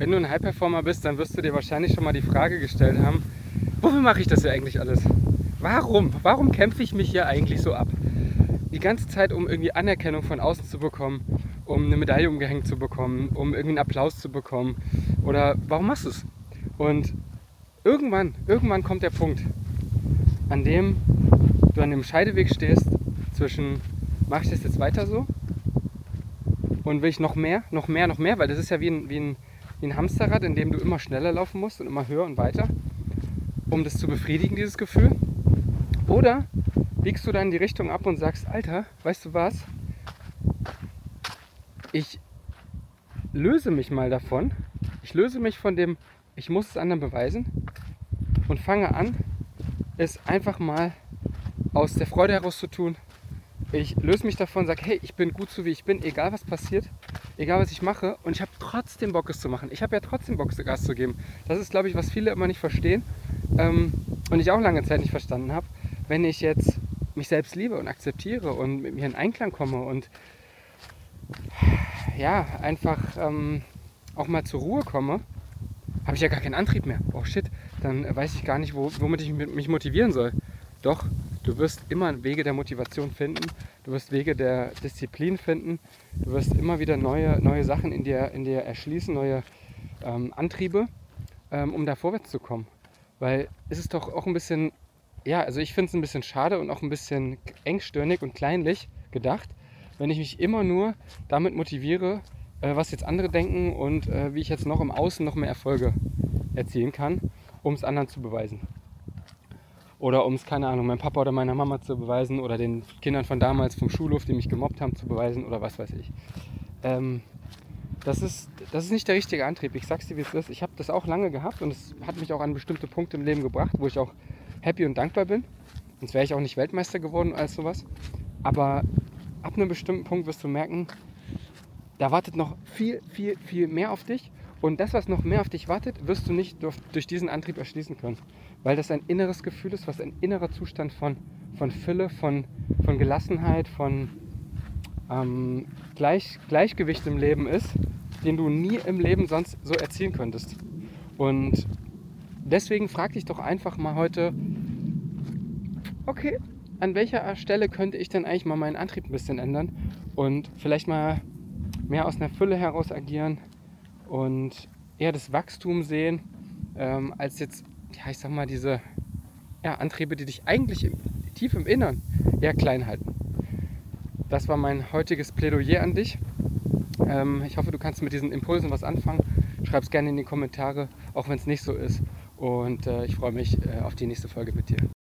Wenn du ein High-Performer bist, dann wirst du dir wahrscheinlich schon mal die Frage gestellt haben, wofür mache ich das hier eigentlich alles? Warum? Warum kämpfe ich mich hier eigentlich so ab? Die ganze Zeit, um irgendwie Anerkennung von außen zu bekommen, um eine Medaille umgehängt zu bekommen, um irgendwie einen Applaus zu bekommen. Oder warum machst du es? Und irgendwann kommt der Punkt, an dem du an dem Scheideweg stehst zwischen, mache ich das jetzt weiter so? Und will ich noch mehr, weil das ist ja wie ein Hamsterrad, in dem du immer schneller laufen musst und immer höher und weiter, um das zu befriedigen, dieses Gefühl. Oder biegst du dann in die Richtung ab und sagst, Alter, weißt du was? Ich löse mich mal davon. Ich löse mich von dem, ich muss es anderen beweisen und fange an, es einfach mal aus der Freude heraus zu tun. Ich löse mich davon und sage, hey, ich bin gut so wie ich bin, egal was passiert, egal was ich mache, und ich habe trotzdem Bock, es zu machen. Ich habe ja trotzdem Bock, Gas zu geben. Das ist, glaube ich, was viele immer nicht verstehen und ich auch lange Zeit nicht verstanden habe. Wenn ich jetzt mich selbst liebe und akzeptiere und mit mir in Einklang komme und ja, einfach auch mal zur Ruhe komme, habe ich ja gar keinen Antrieb mehr. Oh shit, dann weiß ich gar nicht, womit ich mich motivieren soll. Doch, du wirst immer Wege der Motivation finden, du wirst Wege der Disziplin finden, du wirst immer wieder neue Sachen in dir erschließen, neue Antriebe, um da vorwärts zu kommen. Weil es ist doch auch ein bisschen, ja, also ich finde es ein bisschen schade und auch ein bisschen engstirnig und kleinlich gedacht, wenn ich mich immer nur damit motiviere, was jetzt andere denken und wie ich jetzt noch im Außen noch mehr Erfolge erzielen kann, um es anderen zu beweisen. Oder um es, keine Ahnung, meinem Papa oder meiner Mama zu beweisen oder den Kindern von damals vom Schulhof, die mich gemobbt haben, zu beweisen oder was weiß ich. Das ist nicht der richtige Antrieb. Ich sag's dir, wie es ist. Ich habe das auch lange gehabt und es hat mich auch an bestimmte Punkte im Leben gebracht, wo ich auch happy und dankbar bin. Sonst wäre ich auch nicht Weltmeister geworden als sowas. Aber ab einem bestimmten Punkt wirst du merken, da wartet noch viel mehr auf dich. Und das, was noch mehr auf dich wartet, wirst du nicht durch diesen Antrieb erschließen können. Weil das ein inneres Gefühl ist, was ein innerer Zustand von Fülle, von Gelassenheit, von Gleichgewicht im Leben ist, den du nie im Leben sonst so erzielen könntest. Und deswegen frag dich doch einfach mal heute, okay, an welcher Stelle könnte ich denn eigentlich mal meinen Antrieb ein bisschen ändern und vielleicht mal mehr aus einer Fülle heraus agieren und eher das Wachstum sehen, als jetzt, ja, ich sag mal, diese Antriebe, die dich eigentlich tief im Innern eher klein halten. Das war mein heutiges Plädoyer an dich. Ich hoffe, du kannst mit diesen Impulsen was anfangen. Schreib es gerne in die Kommentare, auch wenn es nicht so ist. Und ich freue mich auf die nächste Folge mit dir.